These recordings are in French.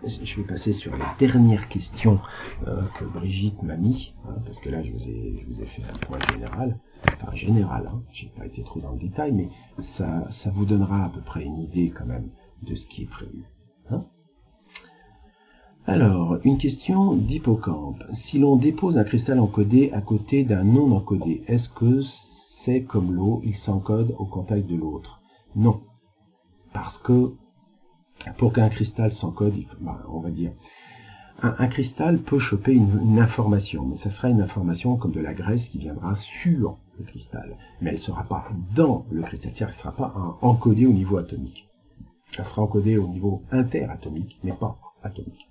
je vais passer sur les dernières questions que Brigitte m'a mis, hein, parce que là je vous ai fait un point général, enfin général, hein, j'ai pas été trop dans le détail, mais ça vous donnera à peu près une idée quand même de ce qui est prévu. Hein. Alors, une question d'Hippocampe. Si l'on dépose un cristal encodé à côté d'un non encodé, est-ce que c'est comme l'eau, il s'encode au contact de l'autre? Non. Parce que pour qu'un cristal s'encode, on va dire, un cristal peut choper une information, mais ça sera une information comme de la graisse qui viendra sur le cristal. Mais elle ne sera pas dans le cristal, c'est-à-dire qu'elle ne sera pas encodée au niveau atomique. Elle sera encodée au niveau interatomique, mais pas atomique.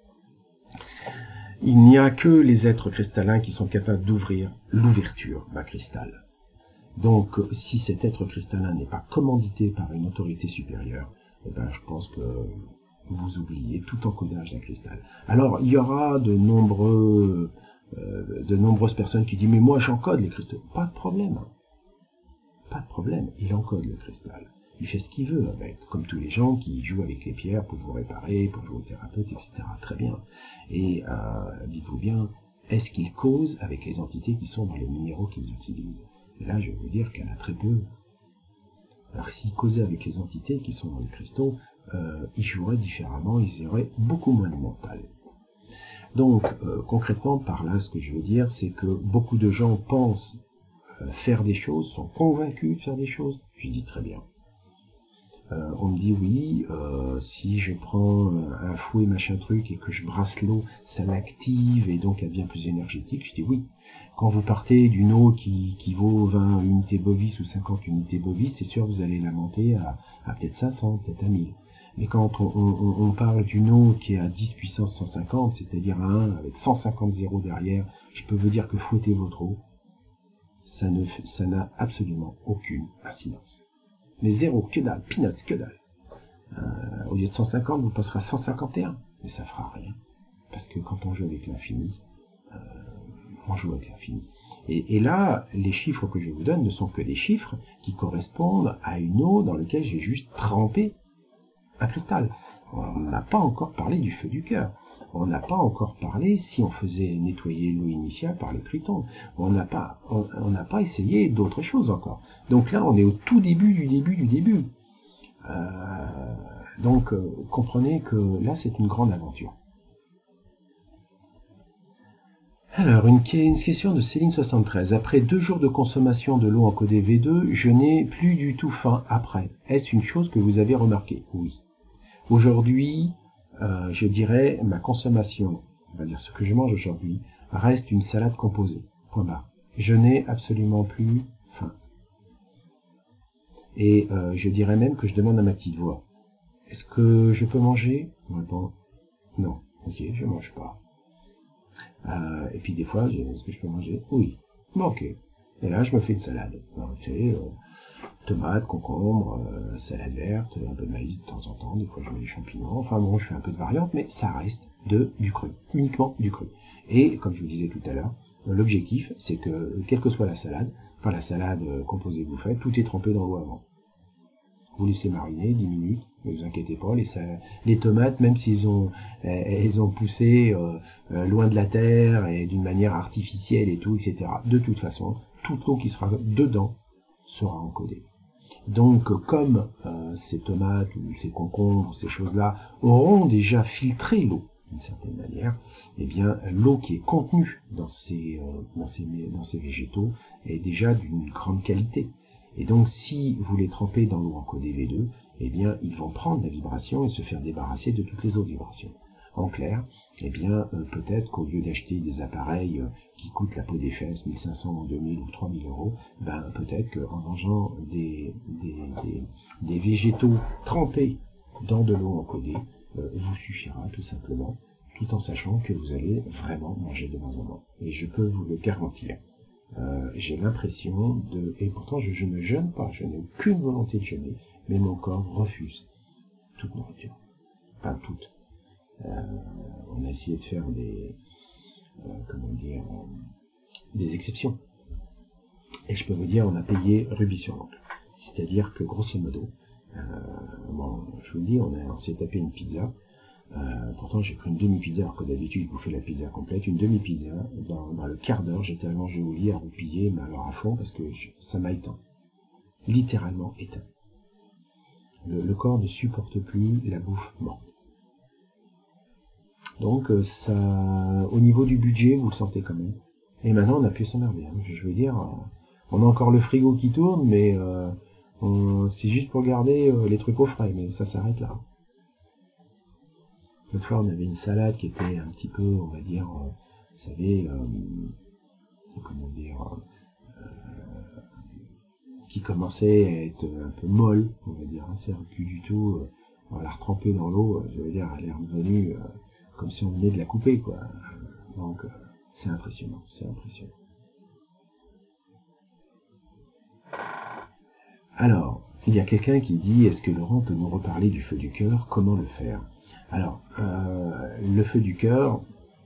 Il n'y a que les êtres cristallins qui sont capables d'ouvrir l'ouverture d'un cristal. Donc, si cet être cristallin n'est pas commandité par une autorité supérieure, eh ben, je pense que vous oubliez tout encodage d'un cristal. Alors, il y aura de nombreuses personnes qui disent « Mais moi, j'encode les cristaux. » Pas de problème. Pas de problème. Il encode le cristal. Il fait ce qu'il veut avec, comme tous les gens qui jouent avec les pierres pour vous réparer, pour jouer au thérapeute, etc. Très bien. Et dites-vous bien, est-ce qu'il cause avec les entités qui sont dans les minéraux qu'ils utilisent? Et là, je vais vous dire qu'il y en a très peu. Alors, s'ils causaient avec les entités qui sont dans les cristaux, ils joueraient différemment, ils auraient beaucoup moins de mental. Donc, concrètement, par là, ce que je veux dire, c'est que beaucoup de gens pensent faire des choses, sont convaincus de faire des choses. Je dis très bien. On me dit oui, si je prends un fouet machin truc et que je brasse l'eau, ça l'active et donc elle devient plus énergétique. Je dis oui. Quand vous partez d'une eau qui vaut 20 unités bovis ou 50 unités bovis, c'est sûr vous allez la monter à peut-être 500, peut-être à 1000. Mais quand on parle d'une eau qui est à 10 puissance 150, c'est-à-dire à 1 avec 150 zéros derrière, je peux vous dire que fouetter votre eau, ça n'a absolument aucune incidence. Mais zéro, que dalle, peanuts, que dalle. Au lieu de 150, vous passerez à 151. Mais ça fera rien. Parce que quand on joue avec l'infini, on joue avec l'infini. Et là, les chiffres que je vous donne ne sont que des chiffres qui correspondent à une eau dans laquelle j'ai juste trempé un cristal. On n'a pas encore parlé du feu du cœur. On n'a pas encore parlé si on faisait nettoyer l'eau initiale par le triton. On n'a pas essayé d'autres choses encore. Donc là, on est au tout début du début du début. Donc, comprenez que là, c'est une grande aventure. Alors, une question de Céline73. Après 2 jours de consommation de l'eau encodée V2, je n'ai plus du tout faim après. Est-ce une chose que vous avez remarquée? Oui. Aujourd'hui, je dirais, ma consommation, on va dire ce que je mange aujourd'hui, reste une salade composée. Point barre. Je n'ai absolument plus faim. Et je dirais même que je demande à ma petite voix. Est-ce que je peux manger? On répond non. Ok, je mange pas. Et puis des fois, est-ce que je peux manger? Oui. Bon, ok. Et là, je me fais une salade. Alors, tu sais, tomates, concombres, salade verte, un peu de maïs de temps en temps, des fois je mets des champignons, enfin bon, je fais un peu de variante, mais ça reste du cru, uniquement du cru. Et comme je vous disais tout à l'heure, l'objectif, c'est que, quelle que soit la salade, enfin la salade composée que vous faites, tout est trempé dans l'eau avant. Vous laissez mariner 10 minutes, ne vous inquiétez pas, les tomates, même s'ils ont, elles ont poussé loin de la terre et d'une manière artificielle et tout, etc., de toute façon, toute l'eau qui sera dedans sera encodée. Donc, comme ces tomates ou ces concombres, ces choses-là auront déjà filtré l'eau d'une certaine manière, eh bien, l'eau qui est contenue dans ces végétaux est déjà d'une grande qualité. Et donc, si vous les trempez dans l'eau encodée V2, eh bien, ils vont prendre la vibration et se faire débarrasser de toutes les autres vibrations. En clair, eh bien, peut-être qu'au lieu d'acheter des appareils qui coûtent la peau des fesses, 1500, 2000 ou 3000 euros, ben, peut-être qu'en mangeant des végétaux trempés dans de l'eau encodée, vous suffira tout simplement, tout en sachant que vous allez vraiment manger de moins en moins. Et je peux vous le garantir. J'ai l'impression et pourtant je ne jeûne pas, je n'ai aucune volonté de jeûner, mais mon corps refuse toute nourriture. Pas toute. On a essayé de faire des exceptions. Et je peux vous dire, on a payé rubis sur l'ongle. C'est-à-dire que, grosso modo, bon, je vous le dis, on s'est tapé une pizza, Pourtant, j'ai pris une demi-pizza, alors que d'habitude, je bouffais la pizza complète. Une demi-pizza, dans le quart d'heure, j'étais allongé au lit, à roupiller, mais alors à fond, parce que ça m'a éteint. Littéralement éteint. Le corps ne supporte plus la bouffe morte. Donc, ça, au niveau du budget, vous le sentez quand même. Et maintenant, on a pu s'emmerder. Hein. Je veux dire, on a encore le frigo qui tourne, mais c'est juste pour garder les trucs au frais, mais ça s'arrête là. L'autre fois, on avait une salade qui était un petit peu, on va dire, vous savez, comment dire, qui commençait à être un peu molle, on va dire, hein, c'est plus du tout, on l'a retrempée dans l'eau, je veux dire, elle est revenue comme si on venait de la couper, quoi. Donc, c'est impressionnant, c'est impressionnant. Alors, il y a quelqu'un qui dit, est-ce que Laurent peut nous reparler du feu du cœur, comment le faire? Alors, le feu du cœur,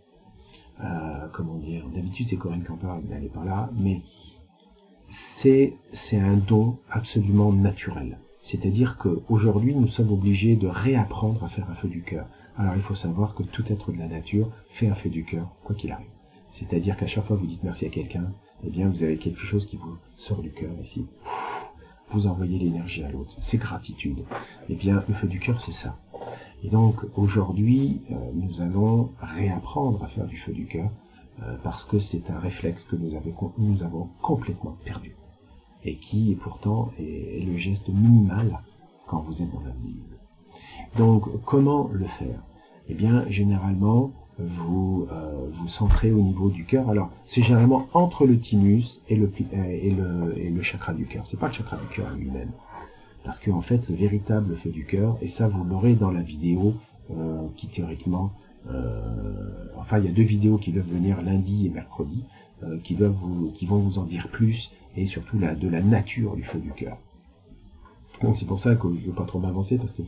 comment dire, d'habitude c'est Corinne qui en parle, mais elle n'est pas là, mais c'est un don absolument naturel. C'est-à-dire qu'aujourd'hui, nous sommes obligés de réapprendre à faire un feu du cœur. Alors, il faut savoir que tout être de la nature fait un feu du cœur, quoi qu'il arrive. C'est-à-dire qu'à chaque fois que vous dites merci à quelqu'un, eh bien, vous avez quelque chose qui vous sort du cœur ici. Vous envoyez l'énergie à l'autre. C'est gratitude. Eh bien, le feu du cœur, c'est ça. Et donc, aujourd'hui, nous allons réapprendre à faire du feu du cœur, parce que c'est un réflexe que nous avons complètement perdu. Et qui, pourtant, est le geste minimal quand vous êtes dans l'invisible. Donc, comment le faire? Eh bien, généralement, vous centrez au niveau du cœur. Alors, c'est généralement entre le thymus et le chakra du cœur. C'est pas le chakra du cœur lui-même. Parce qu'en fait, le véritable feu du cœur, et ça vous l'aurez dans la vidéo qui théoriquement... enfin, il y a 2 vidéos qui doivent venir lundi et mercredi, qui vont vous en dire plus, et surtout de la nature du feu du cœur. Donc c'est pour ça que je ne veux pas trop m'avancer, parce que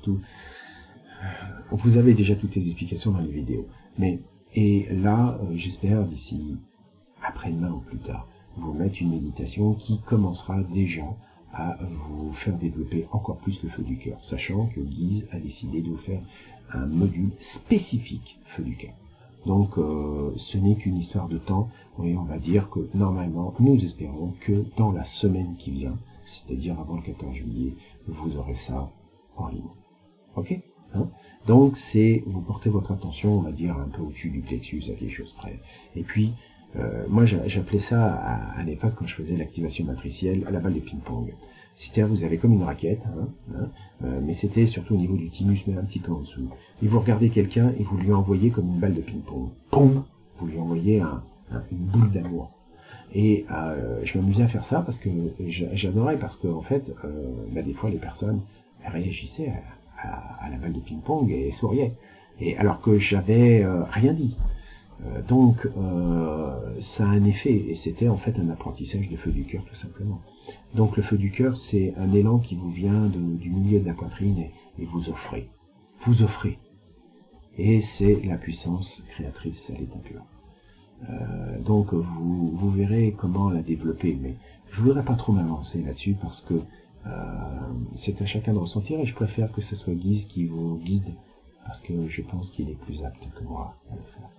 vous avez déjà toutes les explications dans les vidéos. Et là, j'espère d'ici après-demain ou plus tard, vous mettre une méditation qui commencera déjà à vous faire développer encore plus le feu du cœur, sachant que Guise a décidé de vous faire un module spécifique feu du cœur. Donc ce n'est qu'une histoire de temps, et on va dire que normalement, nous espérons que dans la semaine qui vient, c'est-à-dire avant le 14 juillet, vous aurez ça en ligne. Ok, hein? Donc vous portez votre attention, on va dire, un peu au-dessus du plexus, à quelque chose près. Et puis, moi j'appelais ça à l'époque, quand je faisais l'activation matricielle, à la balle de ping-pong. C'est-à-dire, vous avez comme une raquette, mais c'était surtout au niveau du thymus, mais un petit peu en dessous. Et vous regardez quelqu'un et vous lui envoyez comme une balle de ping-pong. Poum! Vous lui envoyez une boule d'amour. Et je m'amusais à faire ça parce que j'adorais, parce que en fait, des fois les personnes réagissaient à la balle de ping-pong et souriaient. Et alors que j'avais rien dit. Donc ça a un effet, et c'était en fait un apprentissage de feu du cœur tout simplement. Donc le feu du cœur, c'est un élan qui vous vient du milieu de la poitrine et vous offrez. Vous offrez. Et c'est la puissance créatrice à l'état pur. Donc vous verrez comment la développer, mais je voudrais pas trop m'avancer là-dessus parce que c'est à chacun de ressentir, et je préfère que ce soit Guise qui vous guide, parce que je pense qu'il est plus apte que moi à le faire.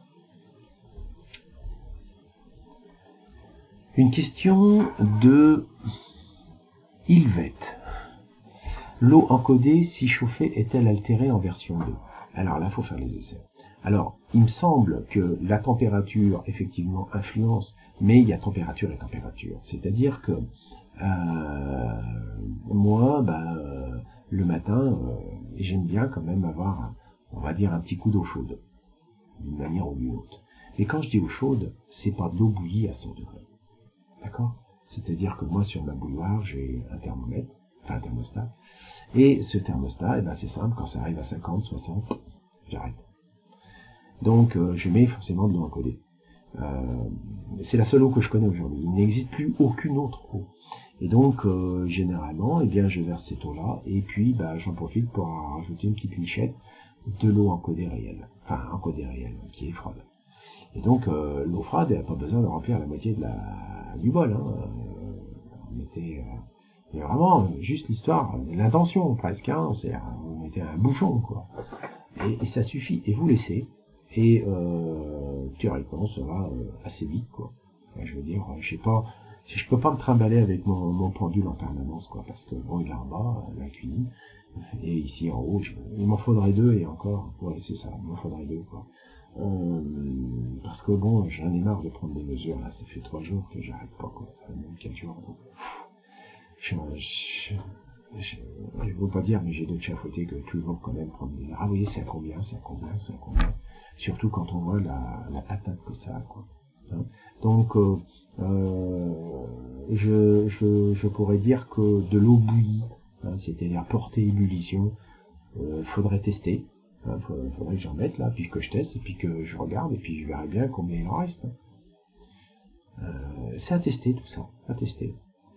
Une question de Ilvette. L'eau encodée, si chauffée, est-elle altérée en version 2? Alors là, il faut faire les essais. Alors, il me semble que la température, effectivement, influence, mais il y a température et température. C'est-à-dire que moi, le matin, j'aime bien quand même avoir, on va dire, un petit coup d'eau chaude, d'une manière ou d'une autre. Mais quand je dis eau chaude, c'est pas de l'eau bouillie à 100 degrés. D'accord? C'est-à-dire que moi, sur ma bouilloire, j'ai un thermomètre, enfin un thermostat, et ce thermostat, c'est simple, quand ça arrive à 50, 60, j'arrête. Donc, je mets forcément de l'eau encodée. C'est la seule eau que je connais aujourd'hui. Il n'existe plus aucune autre eau. Et donc, généralement, je verse cette eau-là, et puis j'en profite pour rajouter une petite lichette de l'eau encodée réelle. Enfin, encodée réelle, qui est froide. Et donc, l'eau froide, elle n'a pas besoin de remplir la moitié du bol. On mettait... mais vraiment, juste l'histoire, l'intention presque, vous mettez un bouchon, quoi. Et ça suffit. Et vous laissez. Et théoriquement, ça va assez vite, quoi. Enfin, je veux dire, je sais pas, si je peux pas me trimballer avec mon pendule en permanence, quoi, parce que bon, il est en bas, la cuisine, et ici en haut, il m'en faudrait deux, et encore, ouais, c'est ça, il m'en faudrait deux, quoi. Parce que bon, j'en ai marre de prendre des mesures, là, ça fait 3 jours que j'arrête pas, quoi, même 4 jours, donc, je veux pas dire, mais j'ai d'autres chats à fouetter que toujours quand même prendre des... Ah oui, c'est à combien, c'est à combien, c'est à combien. Surtout quand on voit la patate que ça a, quoi. Hein. Donc, je pourrais dire que de l'eau bouillie, hein, c'est-à-dire portée ébullition, faudrait tester. Hein, faudrait que j'en mette là, puis que je teste, et puis que je regarde, et puis je verrai bien combien il en reste. Hein. C'est à tester tout ça, à tester.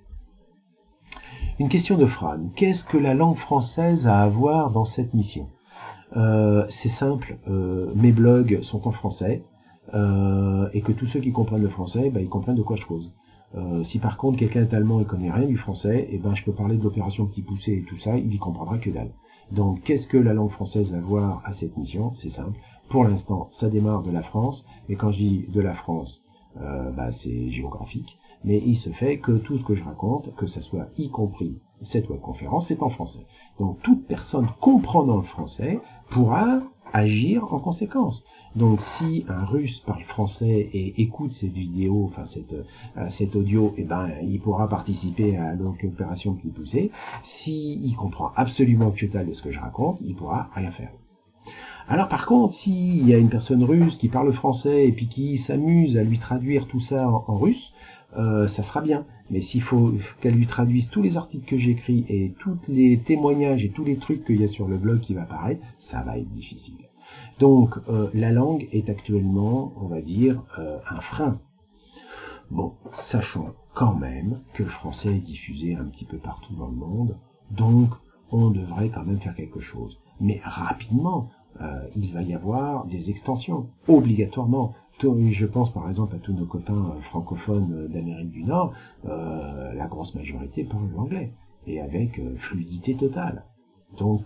Une question de Fran. Qu'est-ce que la langue française a à voir dans cette mission? C'est simple, mes blogs sont en français, et que tous ceux qui comprennent le français, ils comprennent de quoi je cause. Si par contre quelqu'un est allemand et connaît rien du français, je peux parler de l'opération Petit Poucet et tout ça, il y comprendra que dalle. Donc qu'est-ce que la langue française a à voir à cette mission? C'est simple. Pour l'instant, ça démarre de la France, et quand je dis de la France, c'est géographique. Mais il se fait que tout ce que je raconte, que ça soit y compris cette webconférence, c'est en français. Donc toute personne comprenant le français pourra agir en conséquence. Donc si un Russe parle français et écoute cette vidéo, enfin cet audio, il pourra participer à l'opération Petit Poucet. S'il comprend absolument que dalle de ce que je raconte, il pourra rien faire. Alors par contre, s'il y a une personne russe qui parle français et puis qui s'amuse à lui traduire tout ça en russe, ça sera bien. Mais s'il faut qu'elle lui traduise tous les articles que j'écris et tous les témoignages et tous les trucs qu'il y a sur le blog qui va apparaître, ça va être difficile. Donc la langue est actuellement, on va dire, un frein. Bon, sachons quand même que le français est diffusé un petit peu partout dans le monde, donc on devrait quand même faire quelque chose. Mais rapidement, il va y avoir des extensions, obligatoirement. Je pense par exemple à tous nos copains francophones d'Amérique du Nord, la grosse majorité parle l'anglais, et avec fluidité totale. Donc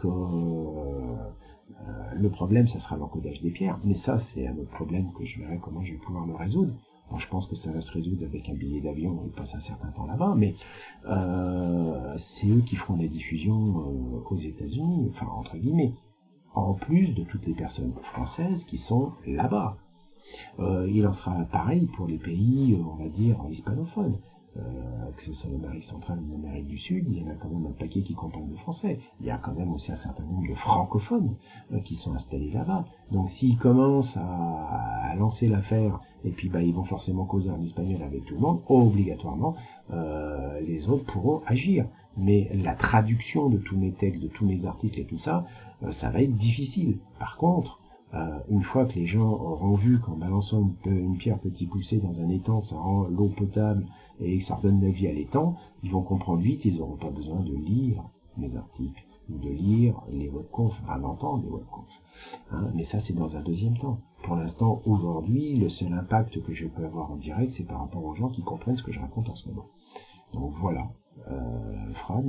le problème, ça sera l'encodage des pierres, mais ça c'est un autre problème que je verrai comment je vais pouvoir le résoudre. Bon, je pense que ça va se résoudre avec un billet d'avion, on passe un certain temps là-bas, mais c'est eux qui feront la diffusion aux États-Unis, enfin entre guillemets, en plus de toutes les personnes françaises qui sont là-bas. Il en sera pareil pour les pays, on va dire, hispanophones. Que ce soit l'Amérique centrale ou l'Amérique du Sud, il y en a quand même un paquet qui comprennent le français. Il y a quand même aussi un certain nombre de francophones qui sont installés là-bas. Donc s'ils commencent à lancer l'affaire, et puis ils vont forcément causer en espagnol avec tout le monde, obligatoirement, les autres pourront agir. Mais la traduction de tous mes textes, de tous mes articles et tout ça, ça va être difficile. Par contre, une fois que les gens auront vu qu'en balançant une pierre Petit Poucet dans un étang, ça rend l'eau potable et que ça redonne la vie à l'étang, ils vont comprendre vite, ils n'auront pas besoin de lire mes articles, ou de lire les webconf, enfin d'entendre les webconf. Hein, mais ça, c'est dans un deuxième temps. Pour l'instant, aujourd'hui, le seul impact que je peux avoir en direct, c'est par rapport aux gens qui comprennent ce que je raconte en ce moment. Donc voilà, Fran,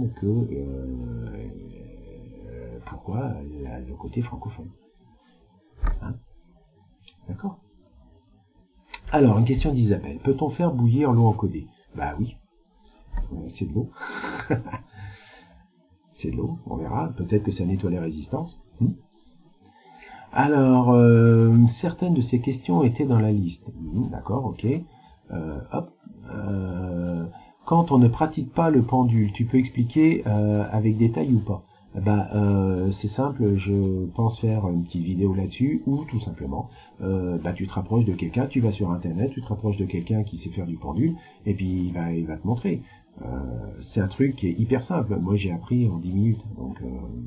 pourquoi le côté francophone. Hein, d'accord. Alors, une question d'Isabelle. Peut-on faire bouillir l'eau encodée? Bah oui, c'est de l'eau. C'est de l'eau, on verra. Peut-être que ça nettoie les résistances. Alors, certaines de ces questions étaient dans la liste. D'accord, ok. Quand on ne pratique pas le pendule, tu peux expliquer avec détail ou pas? C'est simple, je pense faire une petite vidéo là-dessus, ou tout simplement, tu te rapproches de quelqu'un, tu vas sur internet, tu te rapproches de quelqu'un qui sait faire du pendule, et puis il va te montrer. C'est un truc qui est hyper simple, moi j'ai appris en 10 minutes, donc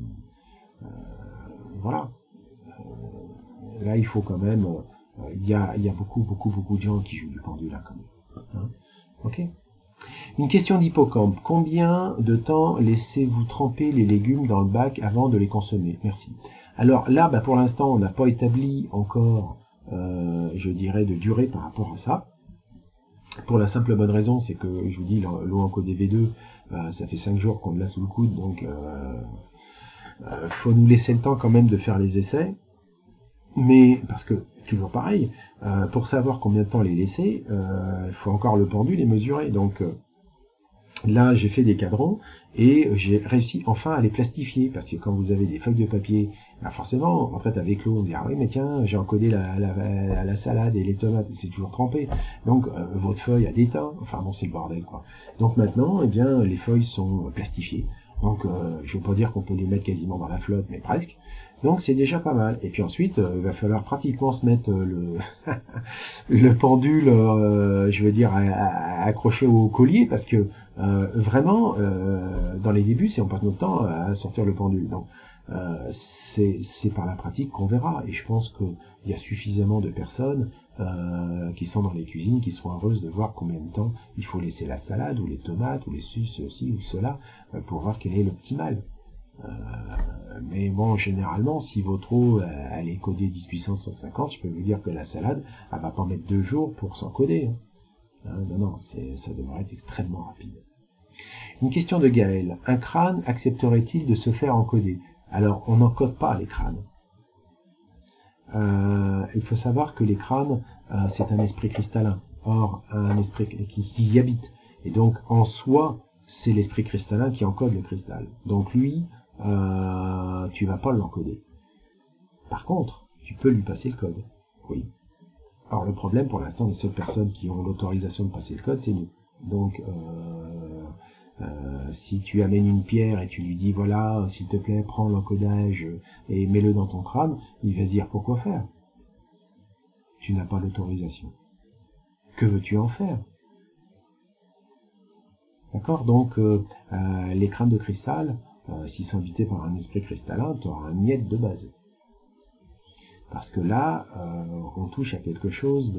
voilà. Là il faut quand même, il y a beaucoup de gens qui jouent du pendule là quand même. Hein, ok. Une question d'Hippocampe. Combien de temps laissez-vous tremper les légumes dans le bac avant de les consommer? Merci. Alors là, pour l'instant, on n'a pas établi encore, je dirais, de durée par rapport à ça. Pour la simple bonne raison, c'est que, je vous dis, l'eau encodée V2, ça fait 5 jours qu'on l'a sous le coude, donc faut nous laisser le temps quand même de faire les essais. Mais, parce que, toujours pareil, pour savoir combien de temps les laisser, il faut encore le pendule et mesurer. Donc, là, j'ai fait des cadrans et j'ai réussi enfin à les plastifier, parce que quand vous avez des feuilles de papier, bah forcément, en fait, avec l'eau, on dit ah oui, mais tiens, j'ai encodé la salade et les tomates, c'est toujours trempé. Donc votre feuille a des teints. Enfin bon, c'est le bordel quoi. Donc maintenant, eh bien, les feuilles sont plastifiées. Donc je veux pas dire qu'on peut les mettre quasiment dans la flotte, mais presque. Donc c'est déjà pas mal. Et puis ensuite, il va falloir pratiquement se mettre le pendule, je veux dire, accroché au collier, parce que vraiment, dans les débuts, c'est on passe notre temps à sortir le pendule. Donc, c'est par la pratique qu'on verra. Et je pense qu'il y a suffisamment de personnes qui sont dans les cuisines, qui sont heureuses de voir combien de temps il faut laisser la salade, ou les tomates, ou les ceci ou cela, pour voir quel est l'optimal. Mais bon, généralement, si votre eau elle est codée 10 puissance 150, je peux vous dire que la salade, elle va pas mettre 2 jours pour s'encoder. Non, ça devrait être extrêmement rapide. Une question de Gaël. Un crâne accepterait-il de se faire encoder? Alors, on n'encode pas les crânes. Il faut savoir que les crânes, c'est un esprit cristallin. Or, un esprit qui y habite. Et donc, en soi, c'est l'esprit cristallin qui encode le cristal. Donc lui, tu vas pas l'encoder. Par contre, tu peux lui passer le code. Oui. Alors le problème, pour l'instant, les seules personnes qui ont l'autorisation de passer le code, c'est nous. Donc, si tu amènes une pierre et tu lui dis, voilà, s'il te plaît, prends l'encodage et mets-le dans ton crâne, il va se dire, pourquoi faire? Tu n'as pas l'autorisation. Que veux-tu en faire? D'accord? Donc, les crânes de cristal, s'ils sont habités par un esprit cristallin, tu auras un miette de base. Parce que là, on touche à quelque chose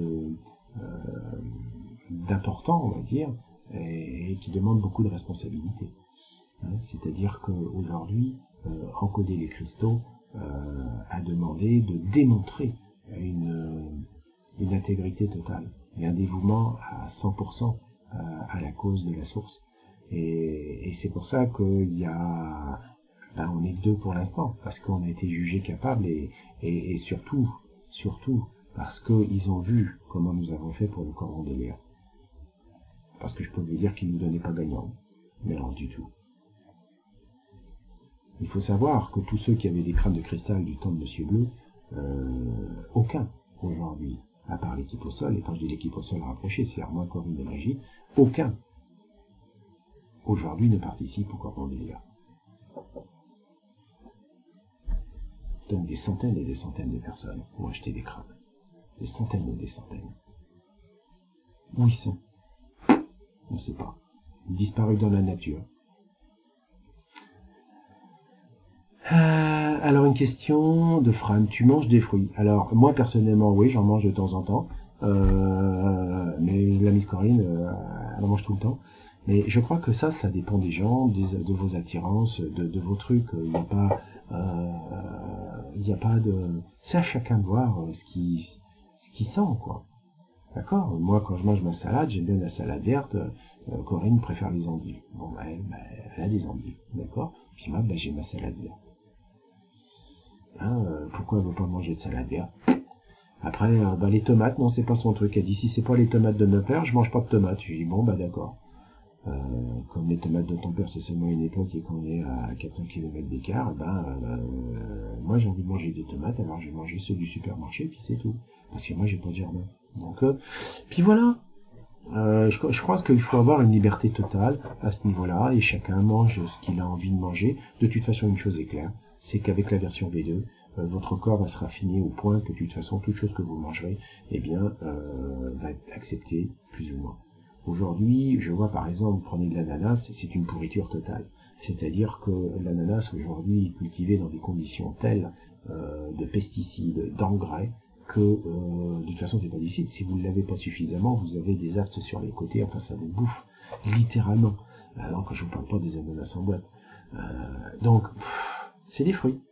d'important, on va dire, et qui demande beaucoup de responsabilité. C'est-à-dire qu'aujourd'hui, encoder les cristaux a demandé de démontrer une intégrité totale et un dévouement à 100% à la cause de la source. Et c'est pour ça qu'il y a... on est que deux pour l'instant, parce qu'on a été jugé capable et surtout parce qu'ils ont vu comment nous avons fait pour le cordon des Liens. Parce que je peux vous dire qu'ils ne nous donnaient pas gagnant, mais alors du tout. Il faut savoir que tous ceux qui avaient des crânes de cristal du temps de Monsieur Bleu, aucun aujourd'hui, à part l'équipe au sol, et quand je dis l'équipe au sol rapprochée, c'est moi, Corinne de Magie, aucun aujourd'hui ne participe au cordon des Liens. Donc des centaines et des centaines de personnes ont acheté des crânes. Des centaines et des centaines. Où ils sont? On ne sait pas. Disparus dans la nature. Alors une question de Fran. Tu manges des fruits? Alors moi personnellement oui, j'en mange de temps en temps. Mais la Miss Corinne, elle en mange tout le temps. Mais je crois que ça dépend des gens, de vos attirances, de vos trucs. Il n'y a pas de... C'est à chacun de voir ce qu'il sent, quoi. D'accord? Moi, quand je mange ma salade, j'aime bien la salade verte. Corinne préfère les endives. Bon, elle a des endives, d'accord? Puis moi, j'ai ma salade verte. Pourquoi elle veut pas manger de salade verte? Après, les tomates, non, c'est pas son truc. Elle dit, si c'est pas les tomates de mon père, je mange pas de tomates. Je dis, bon, d'accord. Comme les tomates de ton père, c'est seulement une époque et qu'on est à 400 km d'écart, moi j'ai envie de manger des tomates, alors j'ai mangé ceux du supermarché, puis c'est tout. Parce que moi j'ai pas de jardin. Donc, puis voilà. Je crois qu'il faut avoir une liberté totale à ce niveau-là, et chacun mange ce qu'il a envie de manger. De toute façon, une chose est claire, c'est qu'avec la version V2, votre corps va se raffiner au point que de toute façon, toute chose que vous mangerez, va être acceptée, plus ou moins. Aujourd'hui, je vois par exemple, prenez de l'ananas, c'est une pourriture totale. C'est-à-dire que l'ananas aujourd'hui est cultivé dans des conditions telles de pesticides, d'engrais, que de toute façon c'est pas difficile. Si vous ne l'avez pas suffisamment, vous avez des aftes sur les côtés, enfin ça vous bouffe, littéralement. Alors que je ne parle pas des ananas en boîte. Donc, c'est des fruits.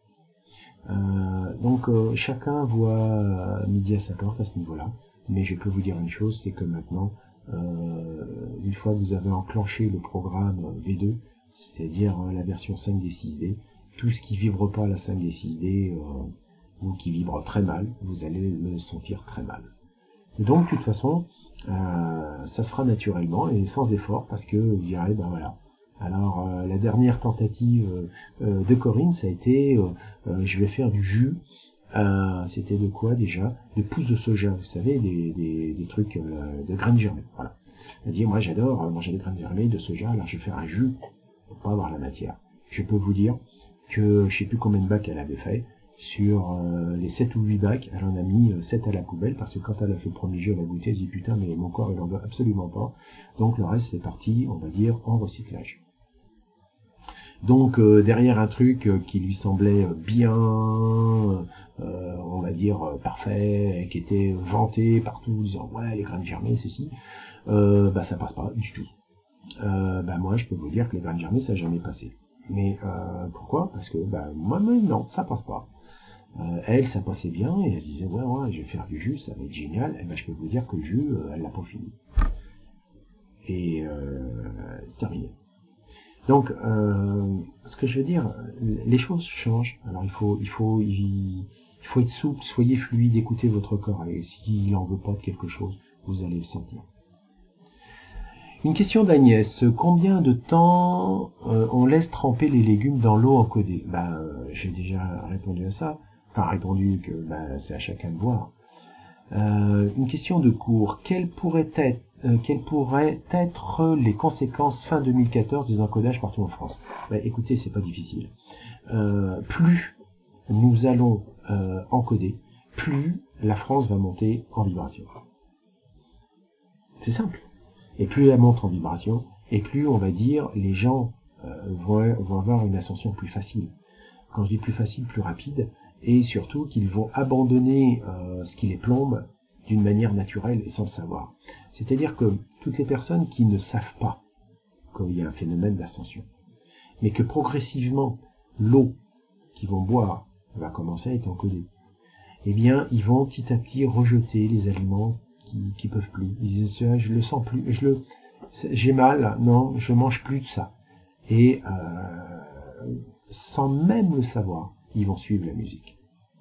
Chacun voit midi à sa porte à ce niveau-là. Mais je peux vous dire une chose, c'est que maintenant, une fois que vous avez enclenché le programme V2, c'est-à-dire la version 5D 6D, tout ce qui vibre pas à la 5D 6D, ou qui vibre très mal, vous allez le sentir très mal. Et donc, de toute façon, ça se fera naturellement et sans effort, parce que vous direz, ben voilà. Alors, la dernière tentative de Corinne, ça a été, je vais faire du jus. C'était de quoi déjà? De pousses de soja, vous savez, des trucs de graines germées. Voilà. Elle dit, moi j'adore manger des graines germées, de soja, alors je vais faire un jus pour pas avoir la matière. Je peux vous dire que je sais plus combien de bacs elle avait fait. Sur les 7 ou 8 bacs, elle en a mis 7 à la poubelle, parce que quand elle a fait le premier jeu, elle a goûté, elle dit putain, mais mon corps il en veut absolument pas. Donc le reste c'est parti, on va dire, en recyclage. Donc derrière un truc qui lui semblait bien, on va dire parfait, qui était vanté partout, disant ouais les graines germées ceci, bah ça passe pas du tout. Bah moi je peux vous dire que les graines germées ça n'a jamais passé. Mais pourquoi? Parce que bah moi non, ça passe pas. Elle, ça passait bien, et elle se disait ouais, je vais faire du jus, ça va être génial. Et ben je peux vous dire que le jus, elle l'a pas fini. Et c'est terminé. Donc, ce que je veux dire, les choses changent. Alors il faut être souple, soyez fluide, écoutez votre corps. Et s'il en veut pas de quelque chose, vous allez le sentir. Une question d'Agnès. Combien de temps on laisse tremper les légumes dans l'eau encodée? J'ai déjà répondu à ça. Enfin, répondu que c'est à chacun de voir. Une question de cours. Quelles pourraient être les conséquences fin 2014 des encodages partout en France? Écoutez, c'est pas difficile. Plus nous allons encoder, plus la France va monter en vibration. C'est simple. Et plus elle monte en vibration, et plus on va dire les gens vont avoir une ascension plus facile. Quand je dis plus facile, plus rapide, et surtout qu'ils vont abandonner ce qui les plombe d'une manière naturelle et sans le savoir. C'est-à-dire que toutes les personnes qui ne savent pas qu'il y a un phénomène d'ascension, mais que progressivement l'eau qu'ils vont boire va commencer à être encodée, eh bien ils vont petit à petit rejeter les aliments qui peuvent plus. Ils disent je le sens plus, j'ai mal, non, je mange plus de ça. Et sans même le savoir, ils vont suivre la musique.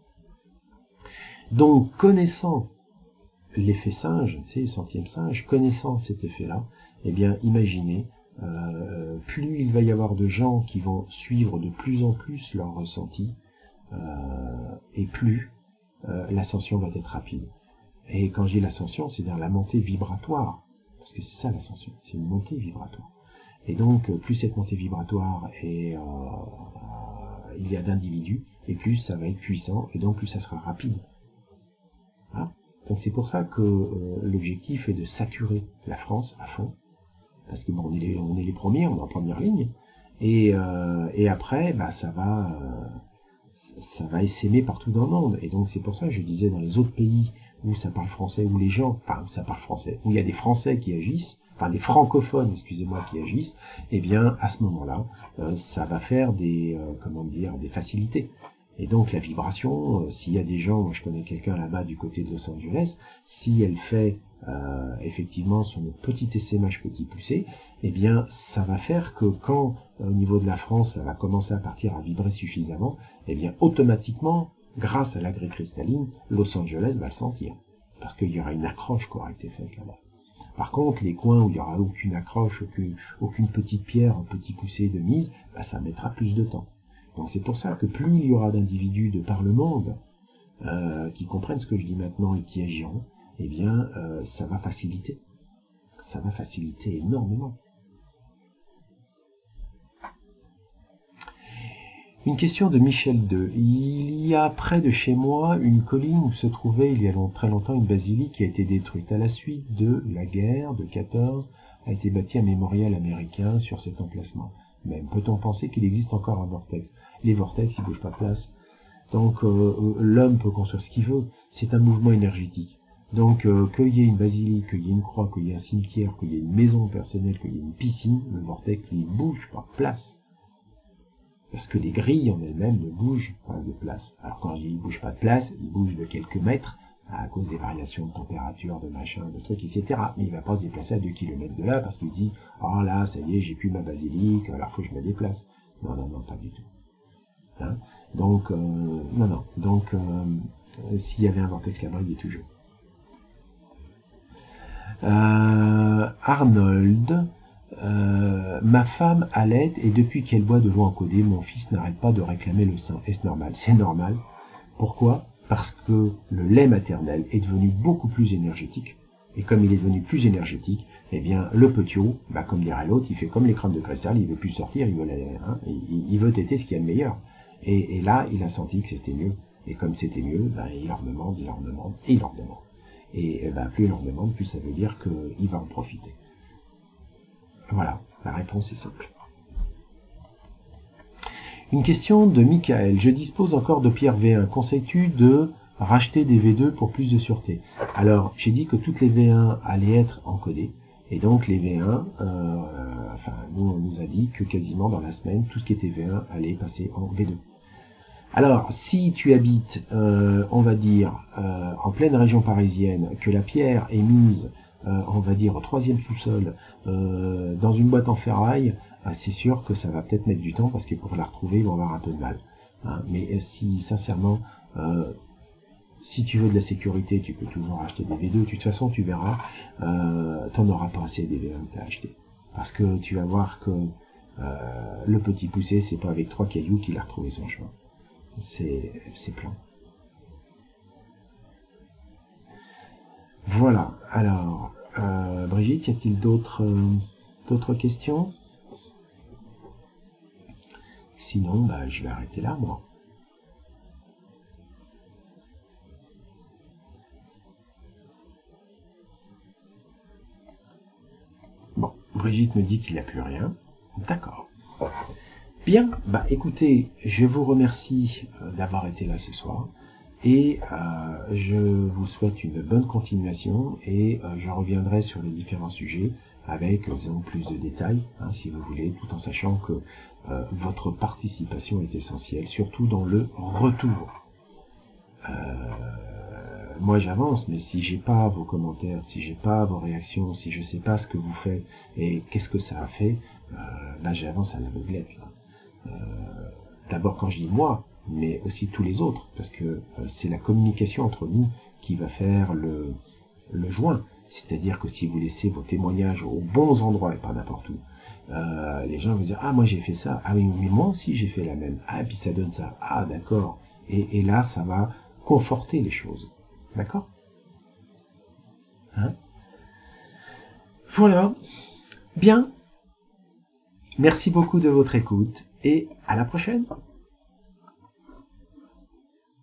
Donc, connaissant l'effet singe, c'est le centième singe, connaissant cet effet-là, eh bien, imaginez, plus il va y avoir de gens qui vont suivre de plus en plus leur ressenti, et plus l'ascension va être rapide. Et quand je dis l'ascension, c'est vers la montée vibratoire, parce que c'est ça l'ascension, c'est une montée vibratoire. Et donc, plus cette montée vibratoire est il y a d'individus, et plus ça va être puissant, et donc plus ça sera rapide. Voilà. Donc c'est pour ça que l'objectif est de saturer la France à fond, parce que bon, on est les premiers, on est en première ligne, et après, ça va essaimer partout dans le monde. Et donc c'est pour ça que je disais dans les autres pays où ça parle français, où les gens, où ça parle français, où il y a des Français qui agissent, des francophones, excusez-moi, qui agissent, eh bien, à ce moment-là, ça va faire des facilités. Et donc, la vibration, s'il y a des gens, moi je connais quelqu'un là-bas du côté de Los Angeles, si elle fait effectivement son petit essaimage petit poussé, eh bien, ça va faire que quand, au niveau de la France, ça va commencer à partir à vibrer suffisamment, eh bien, automatiquement, grâce à la grille cristalline, Los Angeles va le sentir. Parce qu'il y aura une accroche qui aura été faite là-bas. Par contre, les coins où il n'y aura aucune accroche, aucune petite pierre, un petit poussé de mise, ça mettra plus de temps. Donc c'est pour ça que plus il y aura d'individus de par le monde qui comprennent ce que je dis maintenant et qui agiront, eh bien ça va faciliter. Ça va faciliter énormément. Une question de Michel II. Il y a près de chez moi une colline où se trouvait il y a très longtemps une basilique qui a été détruite. À la suite de la guerre de 14, a été bâti un mémorial américain sur cet emplacement. Même peut-on penser qu'il existe encore un vortex? Les vortex, ils bougent pas de place. Donc l'homme peut construire ce qu'il veut. C'est un mouvement énergétique. Donc qu'il y ait une basilique, qu'il y ait une croix, qu'il y ait un cimetière, qu'il y ait une maison personnelle, qu'il y ait une piscine, le vortex, il bouge pas de place. Parce que les grilles en elles-mêmes ne bougent pas de place. Alors quand je dis ils bougent pas de place, ils bougent de quelques mètres à cause des variations de température, de machin, de trucs, etc. Mais il va pas se déplacer à 2 km de là parce qu'il se dit « Ah là, ça y est, j'ai plus ma basilique, alors faut que je me déplace. » Non, pas du tout. Hein? Donc, non, non. Donc, s'il y avait un vortex là-bas, il est toujours. Arnold, ma femme allait et depuis qu'elle boit de l'eau encodée, mon fils n'arrête pas de réclamer le sein. Est-ce normal? C'est normal. Pourquoi? Parce que le lait maternel est devenu beaucoup plus énergétique. Et comme il est devenu plus énergétique, eh bien, le petiot, bah, comme dirait l'autre, il fait comme les crânes de cristal, il veut plus sortir, il veut téter ce qu'il y a de meilleur. Et là, il a senti que c'était mieux. Et comme c'était mieux, bah, il leur demande, et il leur demande. Et bah, plus il leur demande, plus ça veut dire qu'il va en profiter. Voilà, la réponse est simple. Une question de Michael. Je dispose encore de pierre V1. Conseilles-tu de racheter des V2 pour plus de sûreté? Alors, j'ai dit que toutes les V1 allaient être encodées. Et donc, les V1, nous, on nous a dit que quasiment dans la semaine, tout ce qui était V1 allait passer en V2. Alors, si tu habites, on va dire, en pleine région parisienne, que la pierre est mise, on va dire, au 3e sous-sol, dans une boîte en ferraille, c'est sûr que ça va peut-être mettre du temps, parce que pour la retrouver, ils vont avoir un peu de mal. Hein. Mais si, sincèrement, si tu veux de la sécurité, tu peux toujours acheter des V2. De toute façon, tu verras, t'en auras pas assez des V1 que tu as acheté. Parce que tu vas voir que le petit poussé, c'est pas avec 3 cailloux qu'il a retrouvé son chemin. C'est plein. Voilà. Alors, Brigitte, y a-t-il d'autres questions? Sinon, bah, je vais arrêter là, moi. Bon, Brigitte me dit qu'il n'y a plus rien. D'accord. Bien, bah écoutez, je vous remercie d'avoir été là ce soir et je vous souhaite une bonne continuation et je reviendrai sur les différents sujets avec, disons, plus de détails, hein, si vous voulez, tout en sachant que votre participation est essentielle, surtout dans le retour. Moi j'avance, mais si j'ai pas vos commentaires, si j'ai pas vos réactions, si je sais pas ce que vous faites et qu'est-ce que ça a fait, là j'avance à l'aveuglette là. D'abord quand je dis moi, mais aussi tous les autres, parce que c'est la communication entre nous qui va faire le joint. C'est-à-dire que si vous laissez vos témoignages aux bons endroits et pas n'importe où, les gens vont dire « Ah, moi j'ai fait ça. Ah oui, mais moi aussi j'ai fait la même. Ah, et puis ça donne ça. Ah, d'accord. » Et là, ça va conforter les choses. D'accord? Hein? Voilà. Bien. Merci beaucoup de votre écoute et à la prochaine.